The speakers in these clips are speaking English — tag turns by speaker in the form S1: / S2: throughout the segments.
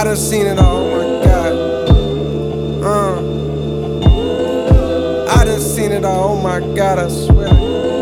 S1: done seen it all, oh my God. I done seen it all, oh my God, I swear.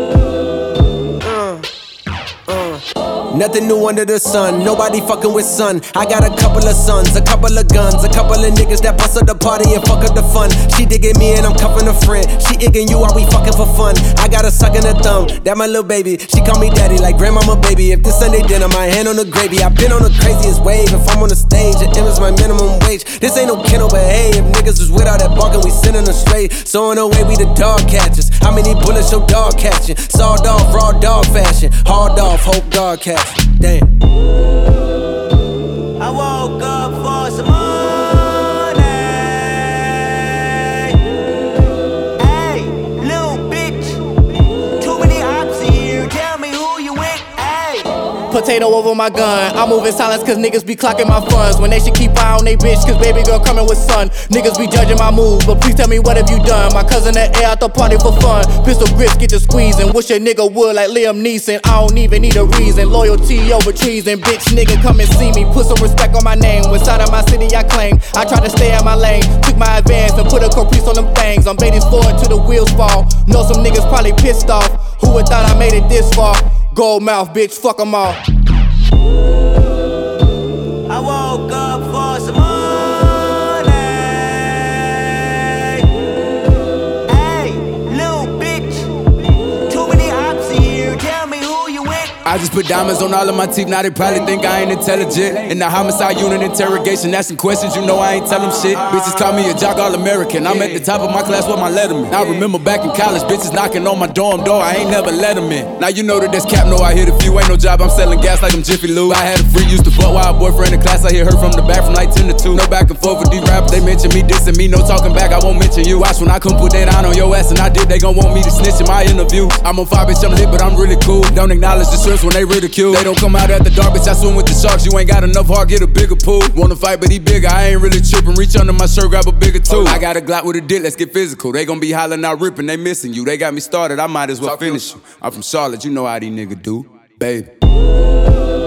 S1: Nothing new under the sun, nobody fucking with son. I got a couple of sons, a couple of guns, a couple of niggas that bust up the party and fuck up the fun. She digging me and I'm cuffing a friend. She igging you while we fucking for fun. I got a suck in her thumb, that my little baby. She call me daddy like grandmama baby. If this Sunday dinner, my hand on the gravy. I been on the craziest wave. If I'm on the stage, it is my minimum wage. This ain't no kennel, but hey, if niggas was with all that barking, we sending them straight. So in a way, we the dog catchers. How many bullets your dog catching? Sawed off, raw dog fashion. Hard off, hope dog catch. Damn.
S2: I woke up for some money. Hey, little bitch. Too many ops here. Tell me who you with. Hey.
S3: Potato over my gun. I move in silence cause niggas be clocking my funds. When they should keep eye on they bitch cause baby girl coming with son. Niggas be judging my moves, but please tell me what have you done? My cousin that air out the party for fun. Pistol grips get to squeezing. Wish a nigga would like Liam Neeson. I don't even need a reason. Loyalty over treason. Bitch nigga come and see me. Put some respect on my name. Inside of my city I claim. I try to stay in my lane. Took my advance and put a caprice on them things. I'm baiting forward till the wheels fall. Know some niggas probably pissed off. Who would thought I made it this far? Gold mouth bitch, fuck 'em all.
S2: I woke up for some money. Hey, little bitch. Too many ops here. Tell me who you with.
S4: I just put diamonds on all of my teeth, now they probably think I ain't intelligent. In the homicide unit interrogation, asking questions, you know I ain't tell them shit. Bitches call me a jock all-American, I'm at the top of my class with my letterman. I remember back in college, bitches knocking on my dorm door, I ain't never let them in. Now you know that that's cap, no I hit a few, ain't no job, I'm selling gas like I'm Jiffy Lube. I had a freak, used to fuck while a boyfriend in class, I hear her from the back from like 10 to 2. No back and forth with these rappers, they mention me, dissing me, no talking back, I won't mention you. Watch when I come put that on your ass and I did, they gon' want me to snitch in my interview. I'm on fire, bitch, I'm lit, but I'm really cool. Don't acknowledge the shrimps when they ridicule. They don't come out at the dark, bitch, I swim with the sharks. You ain't got enough heart, get a bigger pool. Wanna fight, but he bigger, I ain't really trippin'. Reach under my shirt, grab a bigger tool. I got a Glock with a dick, let's get physical. They gon' be hollering out ripping, they missing you. They got me started, I might as well finish you. I'm from Charlotte, you know how these niggas do, baby.